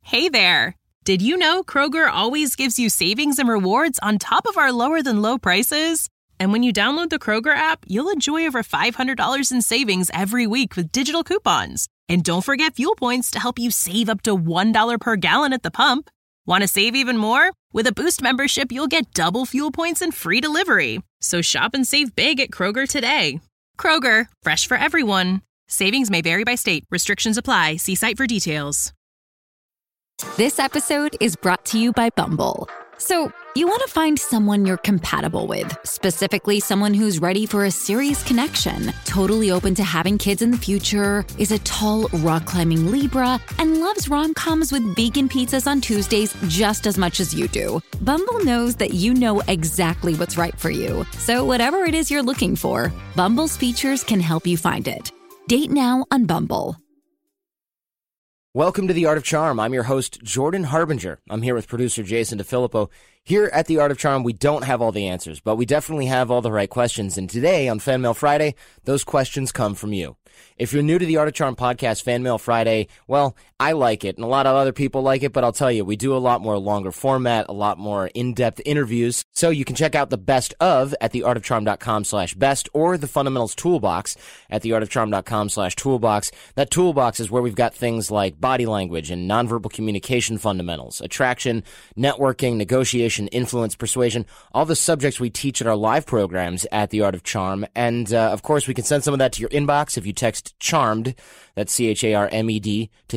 Hey there! Did you know Kroger always gives you savings and rewards on top of our lower-than-low prices? And when you download the Kroger app, you'll enjoy over $500 in savings every week with digital coupons. And don't forget fuel points to help you save up to $1 per gallon at the pump. Want to save even more? With a Boost membership, you'll get double fuel points and free delivery. So shop and save big at Kroger today. Kroger, fresh for everyone. Savings may vary by state. Restrictions apply. See site for details. This episode is brought to you by Bumble. So, you want to find someone you're compatible with, specifically someone who's ready for a serious connection, totally open to having kids in the future, is a tall, rock-climbing Libra, and loves rom-coms with vegan pizzas on Tuesdays just as much as you do. Bumble knows that you know exactly what's right for you. So whatever it is you're looking for, Bumble's features can help you find it. Date now on Bumble. Welcome to The Art of Charm. I'm your host, Jordan Harbinger. I'm here with producer Jason DeFilippo. Here at The Art of Charm, we don't have all the answers, but we definitely have all the right questions. And today, on Fan Mail Friday, those questions come from you. If you're new to the Art of Charm podcast, Fan Mail Friday, well, I like it, and a lot of other people like it, but I'll tell you, we do a lot more longer format, a lot more in-depth interviews, so you can check out the best of at theartofcharm.com/best or the Fundamentals Toolbox at theartofcharm.com/toolbox. That toolbox is where we've got things like body language and nonverbal communication fundamentals, attraction, networking, negotiation, influence, persuasion, all the subjects we teach at our live programs at The Art of Charm, and of course, we can send some of that to your inbox if you text CHARMED, that's CHARMED, to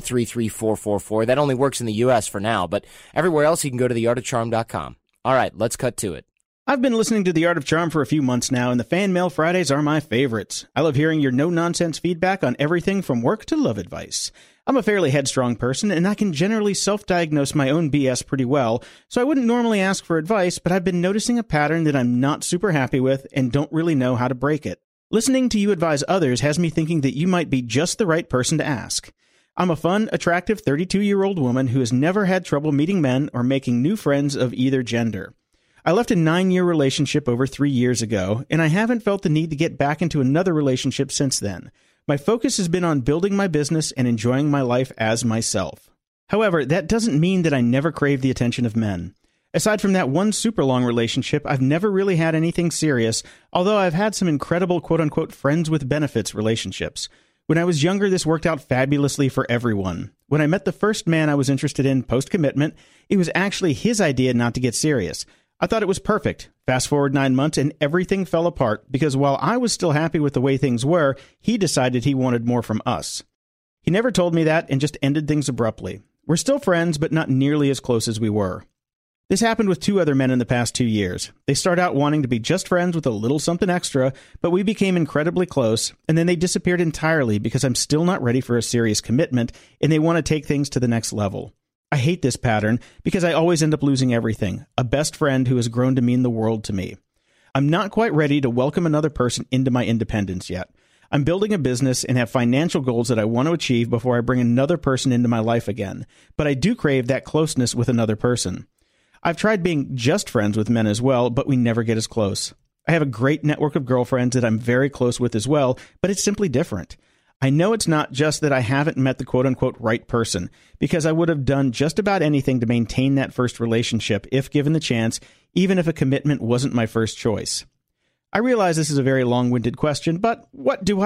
33444. That only works in the U.S. for now, but everywhere else you can go to theartofcharm.com. All right, let's cut to it. I've been listening to The Art of Charm for a few months now, and the Fan Mail Fridays are my favorites. I love hearing your no-nonsense feedback on everything from work to love advice. I'm a fairly headstrong person, and I can generally self-diagnose my own BS pretty well, so I wouldn't normally ask for advice, but I've been noticing a pattern that I'm not super happy with and don't really know how to break it. Listening to you advise others has me thinking that you might be just the right person to ask. I'm a fun, attractive 32-year-old woman who has never had trouble meeting men or making new friends of either gender. I left a 9-year relationship over 3 years ago, and I haven't felt the need to get back into another relationship since then. My focus has been on building my business and enjoying my life as myself. However, that doesn't mean that I never crave the attention of men. Aside from that one super long relationship, I've never really had anything serious, although I've had some incredible quote-unquote friends with benefits relationships. When I was younger, this worked out fabulously for everyone. When I met the first man I was interested in post-commitment, it was actually his idea not to get serious. I thought it was perfect. Fast forward 9 months and everything fell apart because while I was still happy with the way things were, he decided he wanted more from us. He never told me that and just ended things abruptly. We're still friends, but not nearly as close as we were. This happened with 2 other men in the past 2 years. They started out wanting to be just friends with a little something extra, but we became incredibly close, and then they disappeared entirely because I'm still not ready for a serious commitment, and they want to take things to the next level. I hate this pattern because I always end up losing everything, a best friend who has grown to mean the world to me. I'm not quite ready to welcome another person into my independence yet. I'm building a business and have financial goals that I want to achieve before I bring another person into my life again, but I do crave that closeness with another person. I've tried being just friends with men as well, but we never get as close. I have a great network of girlfriends that I'm very close with as well, but it's simply different. I know it's not just that I haven't met the quote-unquote right person, because I would have done just about anything to maintain that first relationship if given the chance, even if a commitment wasn't my first choice. I realize this is a very long-winded question, but what do?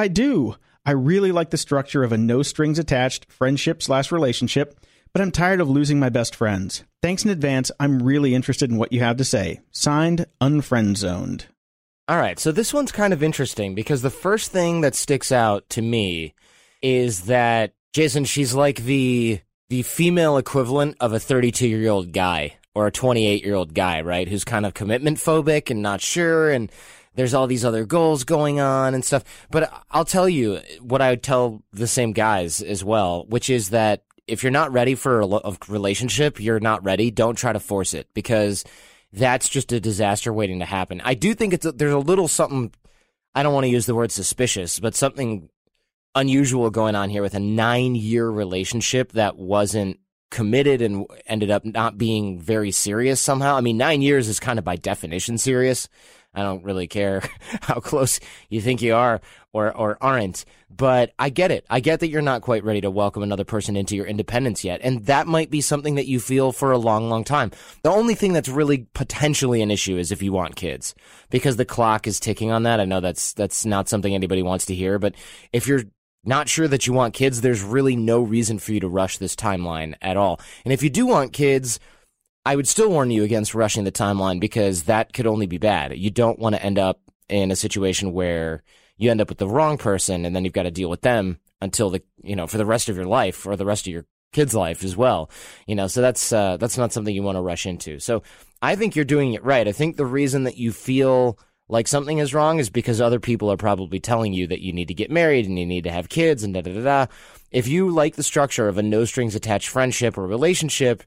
I really like the structure of a no-strings-attached friendship/relationship, but I'm tired of losing my best friends. Thanks in advance. I'm really interested in what you have to say. Signed, Unfriendzoned. All right, so this one's kind of interesting because the first thing that sticks out to me is that, Jason, she's like the female equivalent of a 32-year-old guy or a 28-year-old guy, right, who's kind of commitment phobic and not sure, and there's all these other goals going on and stuff. But I'll tell you what I would tell the same guys as well, which is that if you're not ready for a relationship, you're not ready. Don't try to force it because that's just a disaster waiting to happen. I do think there's a little something, I don't want to use the word suspicious, but something unusual going on here with a 9-year relationship that wasn't committed and ended up not being very serious somehow. I mean, 9 years is kind of by definition serious. I don't really care how close you think you are or aren't. But I get it. I get that you're not quite ready to welcome another person into your independence yet. And that might be something that you feel for a long, long time. The only thing that's really potentially an issue is if you want kids, because the clock is ticking on that. I know that's not something anybody wants to hear, but if you're not sure that you want kids, there's really no reason for you to rush this timeline at all. And if you do want kids, I would still warn you against rushing the timeline, because that could only be bad. You don't want to end up in a situation where you end up with the wrong person and then you've got to deal with them until for the rest of your life or the rest of your kid's life as well. So that's not something you want to rush into. So I think you're doing it right. I think the reason that you feel like something is wrong is because other people are probably telling you that you need to get married and you need to have kids and da-da-da-da. If you like the structure of a no strings attached friendship or relationship,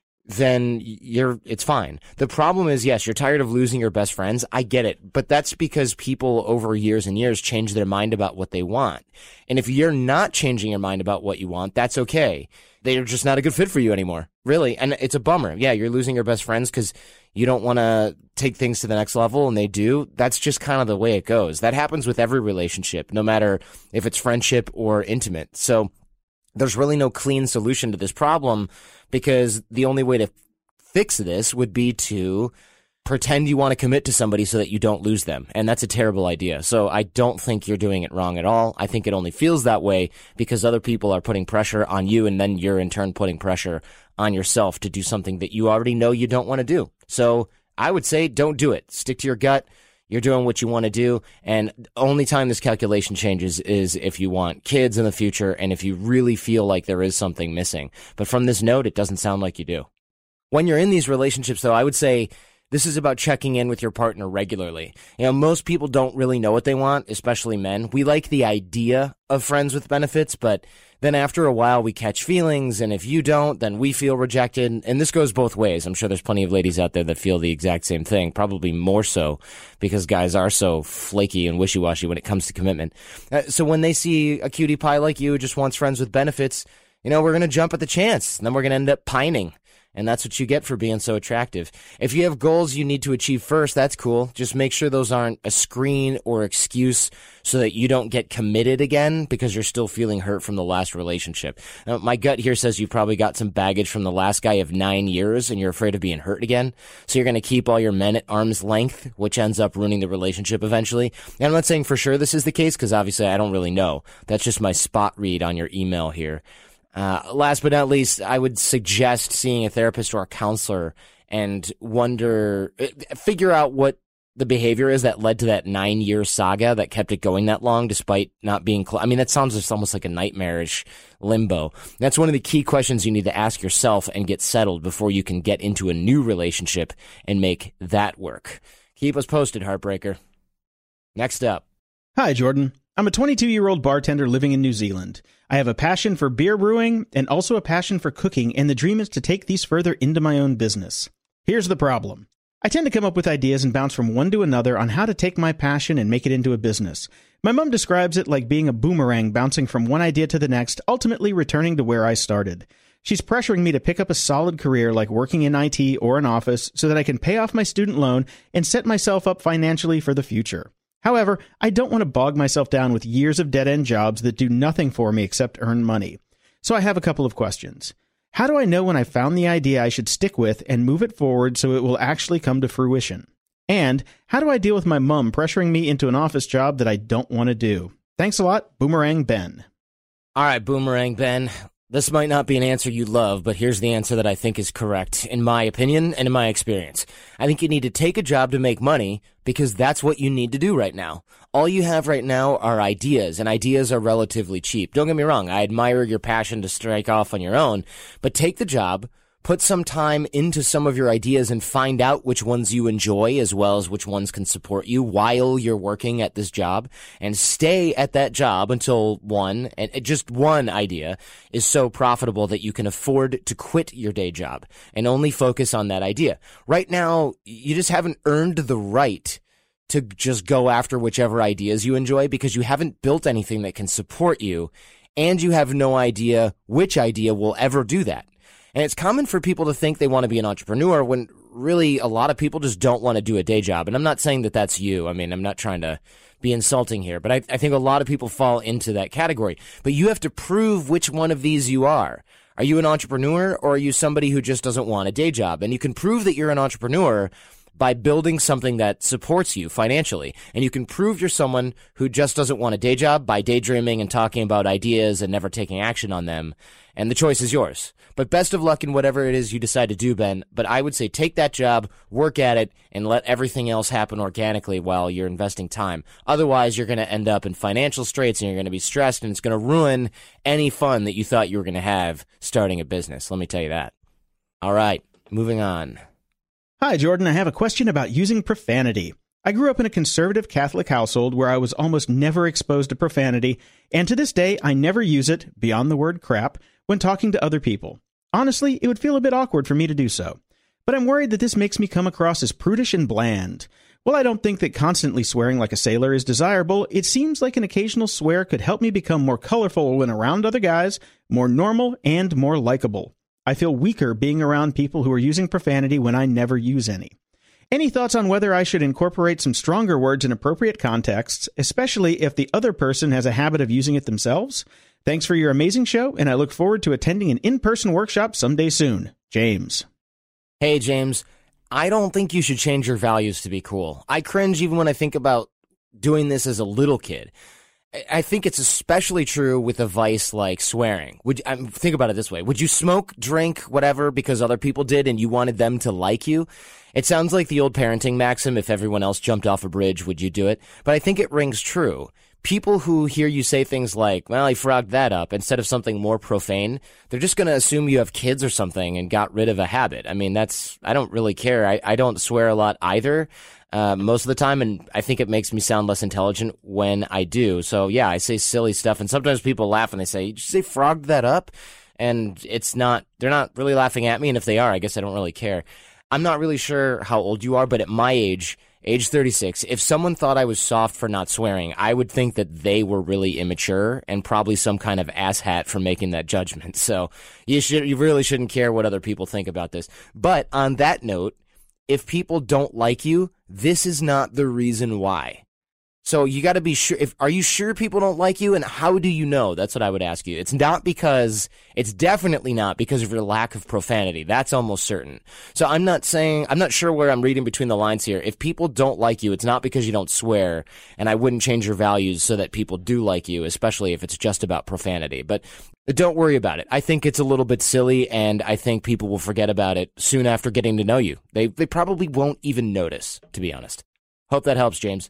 then it's fine. The problem is, yes, you're tired of losing your best friends. I get it. But that's because people over years and years change their mind about what they want. And if you're not changing your mind about what you want, that's okay. They're just not a good fit for you anymore. Really. And it's a bummer. Yeah, you're losing your best friends because you don't want to take things to the next level, and they do. That's just kind of the way it goes. That happens with every relationship, no matter if it's friendship or intimate. So there's really no clean solution to this problem, because the only way to fix this would be to pretend you want to commit to somebody so that you don't lose them. And that's a terrible idea. So I don't think you're doing it wrong at all. I think it only feels that way because other people are putting pressure on you, and then you're in turn putting pressure on yourself to do something that you already know you don't want to do. So I would say don't do it. Stick to your gut. You're doing what you want to do. And the only time this calculation changes is if you want kids in the future and if you really feel like there is something missing. But from this note, it doesn't sound like you do. When you're in these relationships, though, I would say this is about checking in with your partner regularly. Most people don't really know what they want, especially men. We like the idea of friends with benefits, but then after a while we catch feelings, and if you don't, then we feel rejected. And this goes both ways. I'm sure there's plenty of ladies out there that feel the exact same thing, probably more so because guys are so flaky and wishy-washy when it comes to commitment. So when they see a cutie pie like you who just wants friends with benefits, we're going to jump at the chance, and then we're going to end up pining. And that's what you get for being so attractive. If you have goals you need to achieve first, that's cool. Just make sure those aren't a screen or excuse so that you don't get committed again because you're still feeling hurt from the last relationship. Now, my gut here says you probably got some baggage from the last guy of 9 years and you're afraid of being hurt again. So you're going to keep all your men at arm's length, which ends up ruining the relationship eventually. And I'm not saying for sure this is the case because obviously I don't really know. That's just my spot read on your email here. Last but not least, I would suggest seeing a therapist or a counselor and figure out what the behavior is that led to that 9-year saga that kept it going that long despite not being that sounds just almost like a nightmarish limbo. That's one of the key questions you need to ask yourself and get settled before you can get into a new relationship and make that work. Keep us posted, Heartbreaker. Next up. Hi, Jordan. I'm a 22-year-old bartender living in New Zealand. I have a passion for beer brewing and also a passion for cooking, and the dream is to take these further into my own business. Here's the problem. I tend to come up with ideas and bounce from one to another on how to take my passion and make it into a business. My mom describes it like being a boomerang bouncing from one idea to the next, ultimately returning to where I started. She's pressuring me to pick up a solid career like working in IT or an office so that I can pay off my student loan and set myself up financially for the future. However, I don't want to bog myself down with years of dead-end jobs that do nothing for me except earn money. So I have a couple of questions. How do I know when I found the idea I should stick with and move it forward so it will actually come to fruition? And how do I deal with my mom pressuring me into an office job that I don't want to do? Thanks a lot, Boomerang Ben. All right, Boomerang Ben. This might not be an answer you love, but here's the answer that I think is correct, in my opinion and in my experience. I think you need to take a job to make money because that's what you need to do right now. All you have right now are ideas, and ideas are relatively cheap. Don't get me wrong, I admire your passion to strike off on your own, but take the job, put some time into some of your ideas and find out which ones you enjoy as well as which ones can support you while you're working at this job, and stay at that job until just one idea is so profitable that you can afford to quit your day job and only focus on that idea. Right now, you just haven't earned the right to just go after whichever ideas you enjoy because you haven't built anything that can support you, and you have no idea which idea will ever do that. And it's common for people to think they want to be an entrepreneur when really a lot of people just don't want to do a day job. And I'm not saying that that's you. I mean, I'm not trying to be insulting here, but I think a lot of people fall into that category. But you have to prove which one of these you are. Are you an entrepreneur, or are you somebody who just doesn't want a day job? And you can prove that you're an entrepreneur by building something that supports you financially. And you can prove you're someone who just doesn't want a day job by daydreaming and talking about ideas and never taking action on them. And the choice is yours. But best of luck in whatever it is you decide to do, Ben. But I would say take that job, work at it, and let everything else happen organically while you're investing time. Otherwise, you're going to end up in financial straits and you're going to be stressed, and it's going to ruin any fun that you thought you were going to have starting a business. Let me tell you that. All right, moving on. Hi, Jordan. I have a question about using profanity. I grew up in a conservative Catholic household where I was almost never exposed to profanity, and to this day, I never use it, beyond the word crap, when talking to other people. Honestly, it would feel a bit awkward for me to do so. But I'm worried that this makes me come across as prudish and bland. While I don't think that constantly swearing like a sailor is desirable, it seems like an occasional swear could help me become more colorful when around other guys, more normal, and more likable. I feel weaker being around people who are using profanity when I never use any. Any thoughts on whether I should incorporate some stronger words in appropriate contexts, especially if the other person has a habit of using it themselves? Thanks for your amazing show, and I look forward to attending an in-person workshop someday soon. James. Hey, James. I don't think you should change your values to be cool. I cringe even when I think about doing this as a little kid. I think it's especially true with a vice like swearing. Think about it this way. Would you smoke, drink, whatever, because other people did and you wanted them to like you? It sounds like the old parenting maxim, if everyone else jumped off a bridge, would you do it? But I think it rings true. People who hear you say things like, well, he frogged that up, instead of something more profane, they're just going to assume you have kids or something and got rid of a habit. I mean, I don't really care. I don't swear a lot either. Most of the time, and I think it makes me sound less intelligent when I do. So yeah, I say silly stuff, and sometimes people laugh and they say, "Did you say frogged that up?" And they're not really laughing at me, and if they are, I guess I don't really care. I'm not really sure how old you are, but at my age 36, if someone thought I was soft for not swearing, I would think that they were really immature and probably some kind of asshat for making that judgment. So you really shouldn't care what other people think about this. But on that note, if people don't like you, this is not the reason why. So you got to be sure. Are you sure people don't like you, and how do you know? That's what I would ask you. It's definitely not because of your lack of profanity. That's almost certain. So I'm not sure where I'm reading between the lines here. If people don't like you, it's not because you don't swear, and I wouldn't change your values so that people do like you, especially if it's just about profanity. But don't worry about it. I think it's a little bit silly, and I think people will forget about it soon after getting to know you. They probably won't even notice, to be honest. Hope that helps, James.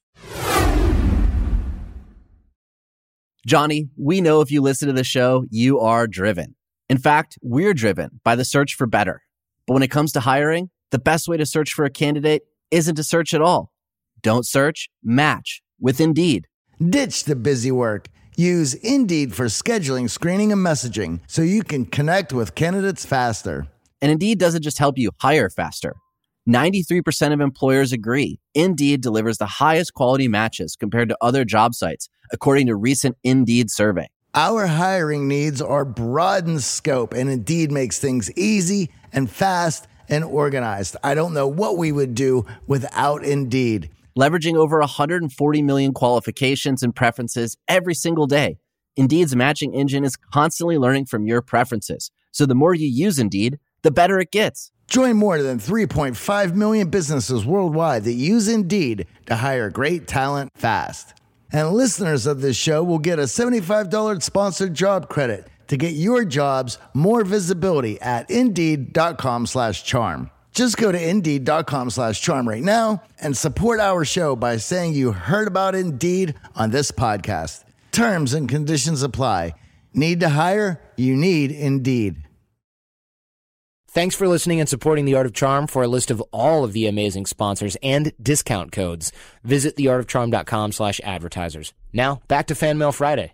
Johnny, we know if you listen to the show, you are driven. In fact, we're driven by the search for better. But when it comes to hiring, the best way to search for a candidate isn't to search at all. Don't search, match with Indeed. Ditch the busy work. Use Indeed for scheduling, screening, and messaging so you can connect with candidates faster. And Indeed doesn't just help you hire faster. 93% of employers agree Indeed delivers the highest quality matches compared to other job sites, according to recent Indeed survey. Our hiring needs are broad in scope, and Indeed makes things easy and fast and organized. I don't know what we would do without Indeed. Leveraging over 140 million qualifications and preferences every single day, Indeed's matching engine is constantly learning from your preferences. So the more you use Indeed, the better it gets. Join more than 3.5 million businesses worldwide that use Indeed to hire great talent fast. And listeners of this show will get a $75 sponsored job credit to get your jobs more visibility at Indeed.com/charm. Just go to Indeed.com/charm right now and support our show by saying you heard about Indeed on this podcast. Terms and conditions apply. Need to hire? You need Indeed. Thanks for listening and supporting The Art of Charm. For a list of all of the amazing sponsors and discount codes, visit theartofcharm.com/advertisers. Now, back to Fan Mail Friday.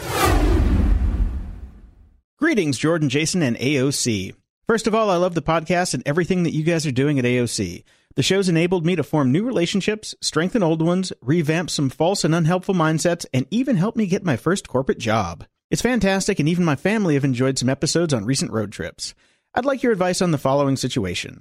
Greetings, Jordan, Jason, and AOC. First of all, I love the podcast and everything that you guys are doing at AOC. The show's enabled me to form new relationships, strengthen old ones, revamp some false and unhelpful mindsets, and even help me get my first corporate job. It's fantastic, and even my family have enjoyed some episodes on recent road trips. I'd like your advice on the following situation.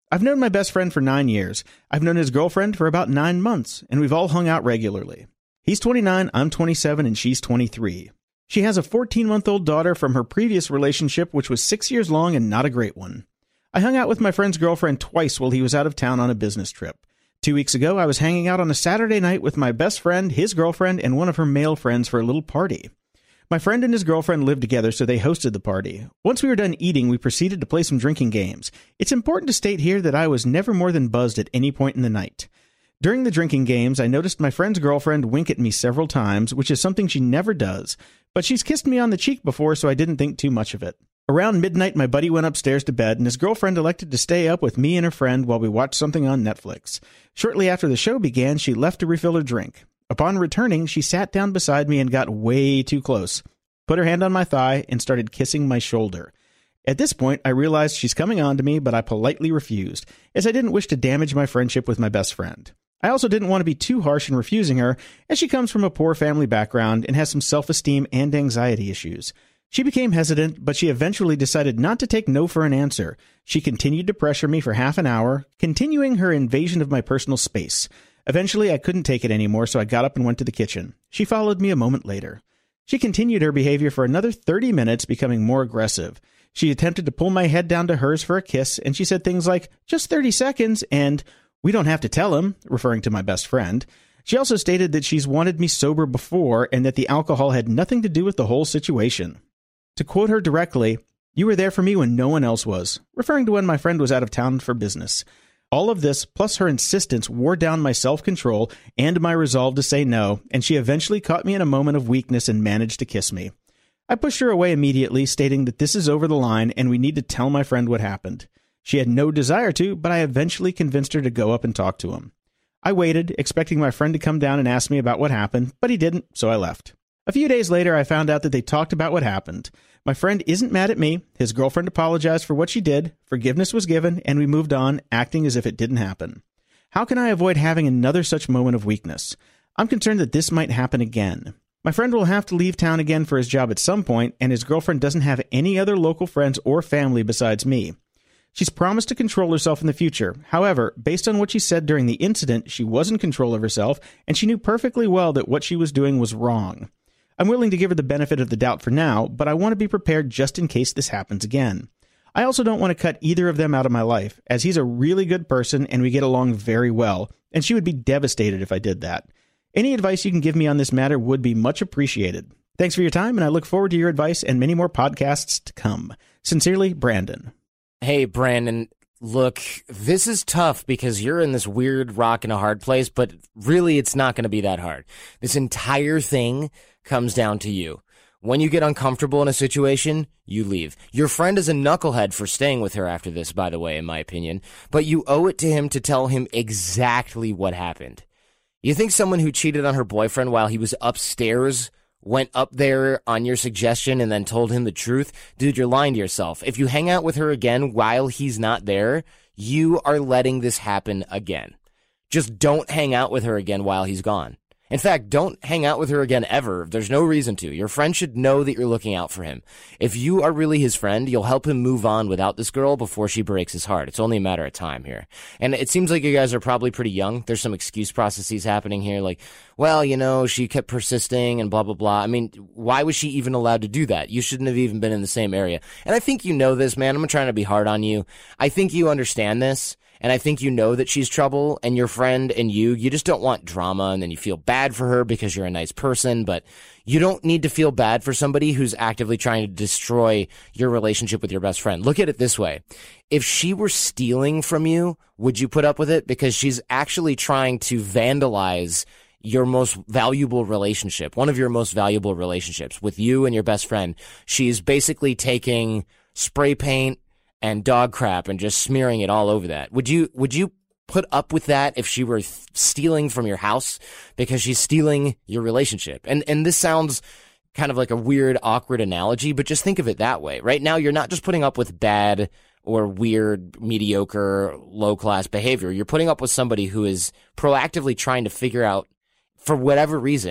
I've known my best friend for 9 years. I've known his girlfriend for about 9 months, and we've all hung out regularly. He's 29, I'm 27, and she's 23. She has a 14-month-old daughter from her previous relationship, which was 6 years long and not a great one. I hung out with my friend's girlfriend twice while he was out of town on a business trip. 2 weeks ago, I was hanging out on a Saturday night with my best friend, his girlfriend, and one of her male friends for a little party. My friend and his girlfriend lived together, so they hosted the party. Once we were done eating, we proceeded to play some drinking games. It's important to state here that I was never more than buzzed at any point in the night. During the drinking games, I noticed my friend's girlfriend wink at me several times, which is something she never does, but she's kissed me on the cheek before, so I didn't think too much of it. Around midnight, my buddy went upstairs to bed, and his girlfriend elected to stay up with me and her friend while we watched something on Netflix. Shortly after the show began, she left to refill her drink. Upon returning, she sat down beside me and got way too close, put her hand on my thigh, and started kissing my shoulder. At this point, I realized she's coming on to me, but I politely refused, as I didn't wish to damage my friendship with my best friend. I also didn't want to be too harsh in refusing her, as she comes from a poor family background and has some self-esteem and anxiety issues. She became hesitant, but she eventually decided not to take no for an answer. She continued to pressure me for half an hour, continuing her invasion of my personal space. Eventually, I couldn't take it anymore, so I got up and went to the kitchen. She followed me a moment later. She continued her behavior for another 30 minutes, becoming more aggressive. She attempted to pull my head down to hers for a kiss, and she said things like, "Just 30 seconds," and "We don't have to tell him," referring to my best friend. She also stated that she's wanted me sober before and that the alcohol had nothing to do with the whole situation. To quote her directly, "You were there for me when no one else was," referring to when my friend was out of town for business. All of this, plus her insistence, wore down my self-control and my resolve to say no, and she eventually caught me in a moment of weakness and managed to kiss me. I pushed her away immediately, stating that this is over the line and we need to tell my friend what happened. She had no desire to, but I eventually convinced her to go up and talk to him. I waited, expecting my friend to come down and ask me about what happened, but he didn't, so I left. A few days later, I found out that they talked about what happened. My friend isn't mad at me. His girlfriend apologized for what she did. Forgiveness was given, and we moved on, acting as if it didn't happen. How can I avoid having another such moment of weakness? I'm concerned that this might happen again. My friend will have to leave town again for his job at some point, and his girlfriend doesn't have any other local friends or family besides me. She's promised to control herself in the future. However, based on what she said during the incident, she was in control of herself, and she knew perfectly well that what she was doing was wrong. I'm willing to give her the benefit of the doubt for now, but I want to be prepared just in case this happens again. I also don't want to cut either of them out of my life, as he's a really good person and we get along very well, and she would be devastated if I did that. Any advice you can give me on this matter would be much appreciated. Thanks for your time, and I look forward to your advice and many more podcasts to come. Sincerely, Brandon. Hey, Brandon, look, this is tough because you're in this weird rock and a hard place, but really it's not going to be that hard. This entire thing comes down to you. When you get uncomfortable in a situation, you leave. Your friend is a knucklehead for staying with her after this, by the way, in my opinion, but you owe it to him to tell him exactly what happened. You think someone who cheated on her boyfriend while he was upstairs went up there on your suggestion and then told him the truth? Dude, you're lying to yourself. If you hang out with her again while he's not there, you are letting this happen again. Just don't hang out with her again while he's gone. In fact, don't hang out with her again ever. There's no reason to. Your friend should know that you're looking out for him. If you are really his friend, you'll help him move on without this girl before she breaks his heart. It's only a matter of time here. And it seems like you guys are probably pretty young. There's some excuse processes happening here, like, well, you know, she kept persisting and blah, blah, blah. I mean, why was she even allowed to do that? You shouldn't have even been in the same area. And I think you know this, man. I'm not trying to be hard on you. I think you understand this. And I think you know that she's trouble, and your friend and you just don't want drama, and then you feel bad for her because you're a nice person, but you don't need to feel bad for somebody who's actively trying to destroy your relationship with your best friend. Look at it this way. If she were stealing from you, would you put up with it? Because she's actually trying to vandalize your most valuable relationship, one of your most valuable relationships with you and your best friend. She's basically taking spray paint and dog crap and just smearing it all over that. Would you put up with that if she were stealing from your house? Because she's stealing your relationship. And this sounds kind of like a weird, awkward analogy, but just think of it that way. Right now, you're not just putting up with bad or weird, mediocre, low-class behavior. You're putting up with somebody who is proactively trying to figure out, for whatever reason,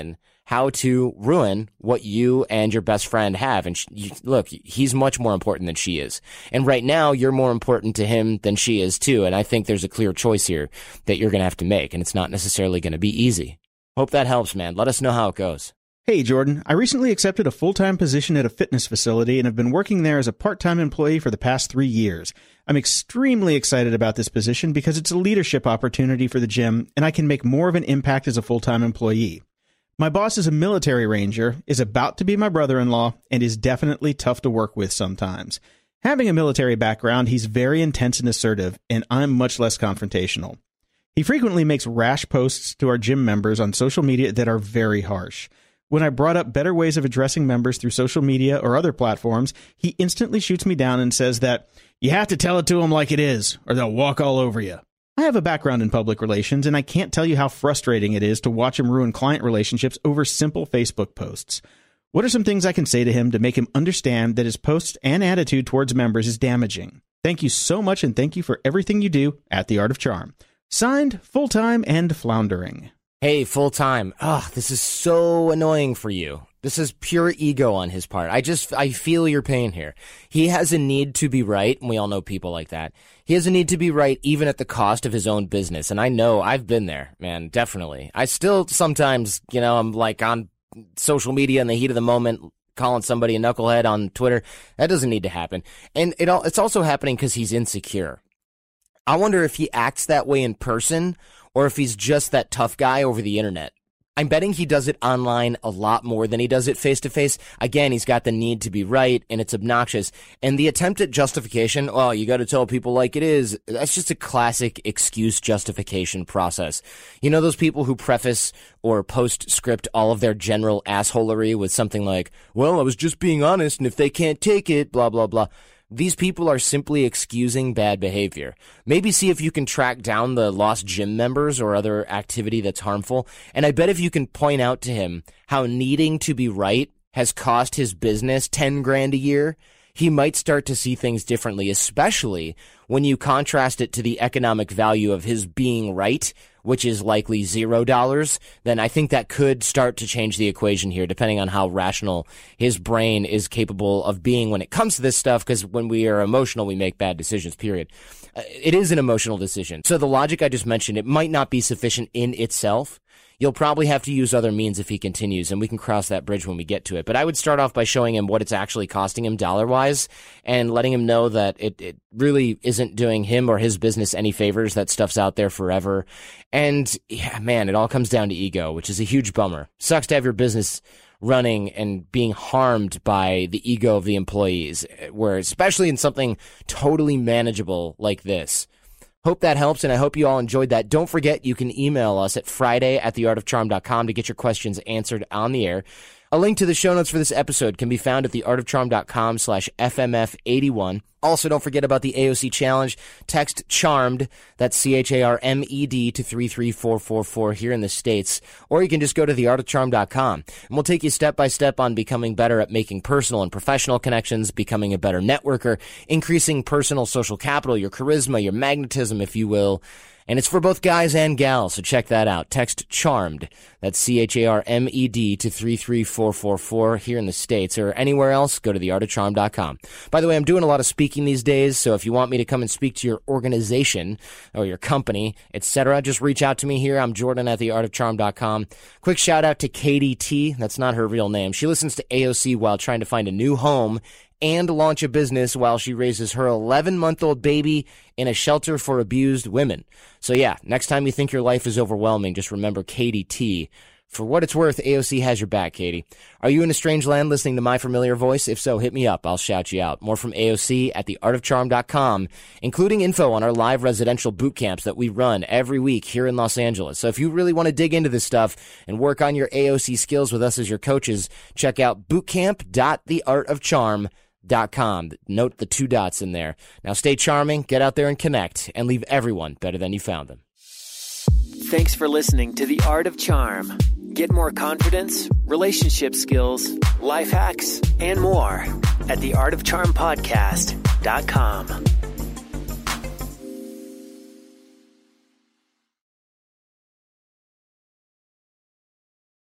how to ruin what you and your best friend have. And look, he's much more important than she is. And right now, you're more important to him than she is too. And I think there's a clear choice here that you're going to have to make, and it's not necessarily going to be easy. Hope that helps, man. Let us know how it goes. Hey, Jordan. I recently accepted a full-time position at a fitness facility and have been working there as a part-time employee for the past 3 years. I'm extremely excited about this position because it's a leadership opportunity for the gym, and I can make more of an impact as a full-time employee. My boss is a military ranger, is about to be my brother-in-law, and is definitely tough to work with sometimes. Having a military background, he's very intense and assertive, and I'm much less confrontational. He frequently makes rash posts to our gym members on social media that are very harsh. When I brought up better ways of addressing members through social media or other platforms, he instantly shoots me down and says that you have to tell it to them like it is, or they'll walk all over you. I have a background in public relations, and I can't tell you how frustrating it is to watch him ruin client relationships over simple Facebook posts. What are some things I can say to him to make him understand that his posts and attitude towards members is damaging? Thank you so much, and thank you for everything you do at The Art of Charm. Signed, Full-Time and Floundering. Hey, Full-Time. This is so annoying for you. This is pure ego on his part. I feel your pain here. He has a need to be right, and we all know people like that. He has a need to be right even at the cost of his own business, and I know I've been there, man, definitely. I still sometimes, I'm like on social media in the heat of the moment, calling somebody a knucklehead on Twitter. That doesn't need to happen. And it's also happening because he's insecure. I wonder if he acts that way in person or if he's just that tough guy over the internet. I'm betting he does it online a lot more than he does it face-to-face. Again, he's got the need to be right, and it's obnoxious. And the attempt at justification, you got to tell people like it is, that's just a classic excuse justification process. You know those people who preface or post-script all of their general assholery with something like, well, I was just being honest, and if they can't take it, blah, blah, blah. These people are simply excusing bad behavior. Maybe see if you can track down the lost gym members or other activity that's harmful. And I bet if you can point out to him how needing to be right has cost his business $10,000 a year, he might start to see things differently, especially when you contrast it to the economic value of his being right, which is likely $0, then I think that could start to change the equation here, depending on how rational his brain is capable of being when it comes to this stuff, because when we are emotional, we make bad decisions, period. It is an emotional decision. So the logic I just mentioned, it might not be sufficient in itself. You'll probably have to use other means if he continues, and we can cross that bridge when we get to it. But I would start off by showing him what it's actually costing him dollar-wise and letting him know that it really isn't doing him or his business any favors. That stuff's out there forever. And, yeah, man, it all comes down to ego, which is a huge bummer. Sucks to have your business running and being harmed by the ego of the employees, where especially in something totally manageable like this. Hope that helps, and I hope you all enjoyed that. Don't forget, you can email us at friday@theartofcharm.com to get your questions answered on the air. A link to the show notes for this episode can be found at theartofcharm.com/FMF81. Also, don't forget about the AOC Challenge. Text CHARMED, that's CHARMED, to 33444 here in the States. Or you can just go to theartofcharm.com, and we'll take you step by step on becoming better at making personal and professional connections, becoming a better networker, increasing personal social capital, your charisma, your magnetism, if you will. And it's for both guys and gals, so check that out. Text CHARMED, that's CHARMED, to 33444 here in the States, or anywhere else, go to theartofcharm.com. By the way, I'm doing a lot of speaking these days, so if you want me to come and speak to your organization or your company, etc., just reach out to me here. I'm Jordan at theartofcharm.com. Quick shout out to Katie T. That's not her real name. She listens to AOC while trying to find a new home and launch a business while she raises her 11-month-old baby in a shelter for abused women. So yeah, next time you think your life is overwhelming, just remember Katie T. For what it's worth, AOC has your back, Katie. Are you in a strange land listening to my familiar voice? If so, hit me up. I'll shout you out. More from AOC at theartofcharm.com, including info on our live residential boot camps that we run every week here in Los Angeles. So if you really want to dig into this stuff and work on your AOC skills with us as your coaches, check out bootcamp.theartofcharm.com. Note the 2 dots in there. Now stay charming, get out there and connect, and leave everyone better than you found them. Thanks for listening to The Art of Charm. Get more confidence, relationship skills, life hacks, and more at theartofcharmpodcast.com.